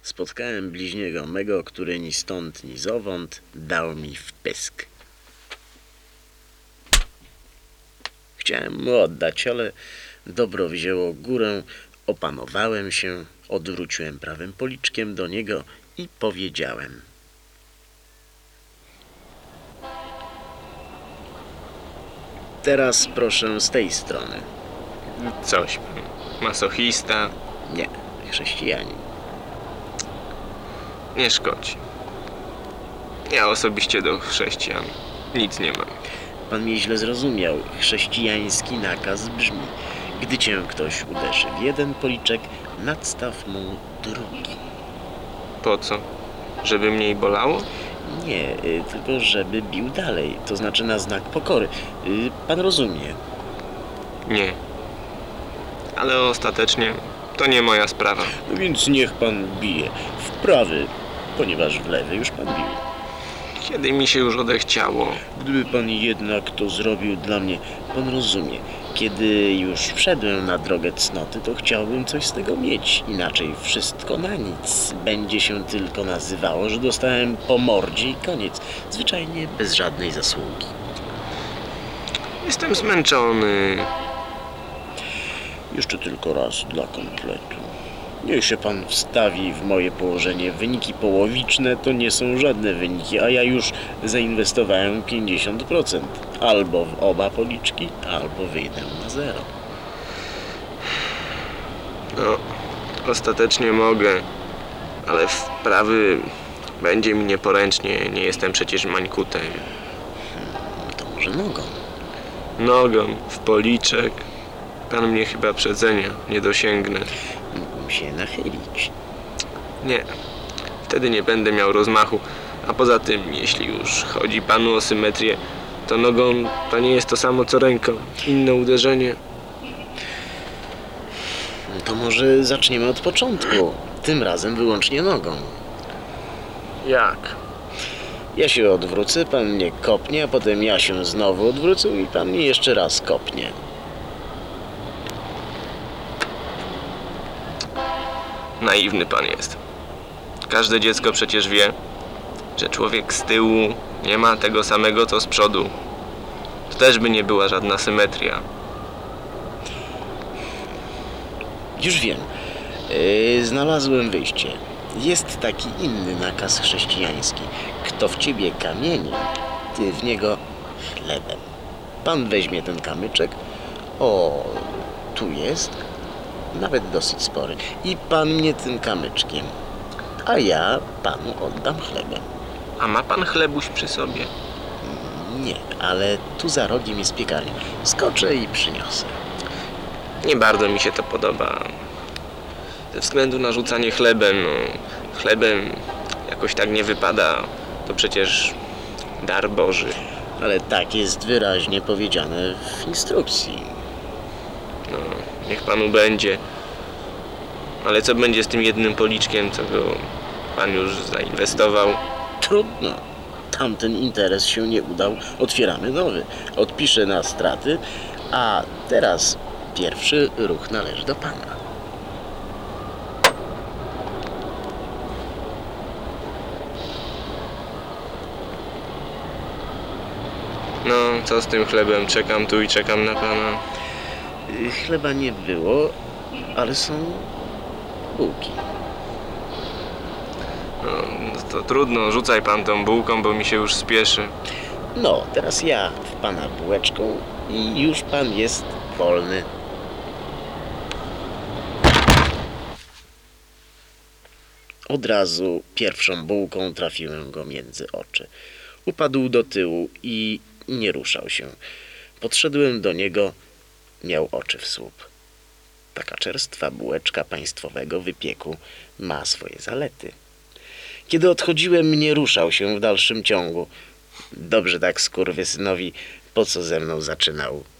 spotkałem bliźniego mego, który ni stąd, ni zowąd dał mi w pysk. Chciałem mu oddać, ale dobro wzięło górę, opanowałem się, odwróciłem prawym policzkiem do niego i powiedziałem: teraz proszę z tej strony. Coś pan. Masochista. Nie, chrześcijanin. Nie szkodzi. Ja osobiście do chrześcijan nic nie mam. Pan mnie źle zrozumiał. Chrześcijański nakaz brzmi: gdy cię ktoś uderzy w jeden policzek, nadstaw mu drugi. Po co? Żeby mniej bolało? Nie, tylko żeby bił dalej, to znaczy na znak pokory. Pan rozumie. Nie. Ale ostatecznie to nie moja sprawa. No więc niech pan bije w prawy, ponieważ w lewy już pan bił. Kiedy mi się już odechciało. Gdyby pan jednak to zrobił dla mnie, pan rozumie. Kiedy już wszedłem na drogę cnoty, to chciałbym coś z tego mieć. Inaczej wszystko na nic. Będzie się tylko nazywało, że dostałem po mordzie i koniec. Zwyczajnie bez żadnej zasługi. Jestem zmęczony. Jeszcze tylko raz dla kompletu. Niech się pan wstawi w moje położenie. Wyniki połowiczne to nie są żadne wyniki, a ja już zainwestowałem 50%. Albo w oba policzki, albo wyjdę na zero. No, ostatecznie mogę. Ale w prawy będzie mi nieporęcznie. Nie jestem przecież mańkutem. To może nogą. Nogą w policzek. Pan mnie chyba przedzenia. Nie dosięgnę. Mógłbym się nachylić. Nie. Wtedy nie będę miał rozmachu. A poza tym, jeśli już chodzi panu o symetrię, to nogą to nie jest to samo co ręką. Inne uderzenie. To może zaczniemy od początku. Tym razem wyłącznie nogą. Jak? Ja się odwrócę, pan mnie kopnie, a potem ja się znowu odwrócę i pan mnie jeszcze raz kopnie. Naiwny pan jest. Każde dziecko przecież wie, że człowiek z tyłu nie ma tego samego co z przodu. To też by nie była żadna symetria. Już wiem. Znalazłem wyjście. Jest taki inny nakaz chrześcijański. Kto w ciebie kamieniem, ty w niego chlebem. Pan weźmie ten kamyczek. O, tu jest. Nawet dosyć spory. I pan mnie tym kamyczkiem. A ja panu oddam chlebem. A ma pan chlebuś przy sobie? Nie, ale tu za rogiem jest piekarnia. Skoczę i przyniosę. Nie bardzo mi się to podoba. Ze względu na rzucanie chlebem, no, chlebem jakoś tak nie wypada. To przecież dar Boży. Ale tak jest wyraźnie powiedziane w instrukcji. No, niech panu będzie. Ale co będzie z tym jednym policzkiem, co go pan już zainwestował? Trudno. Tamten interes się nie udał. Otwieramy nowy. Odpiszę na straty, a teraz pierwszy ruch należy do pana. No, co z tym chlebem? Czekam tu i czekam na pana. Chleba nie było, ale są bułki. No, to trudno, rzucaj pan tą bułką, bo mi się już spieszy. No, teraz ja w pana bułeczką i już pan jest wolny. Od razu pierwszą bułką trafiłem go między oczy. Upadł do tyłu i nie ruszał się. Podszedłem do niego, miał oczy w słup. Taka czerstwa bułeczka państwowego wypieku ma swoje zalety. Kiedy odchodziłem, nie ruszał się w dalszym ciągu. Dobrze tak skurwysynowi, po co ze mną zaczynał.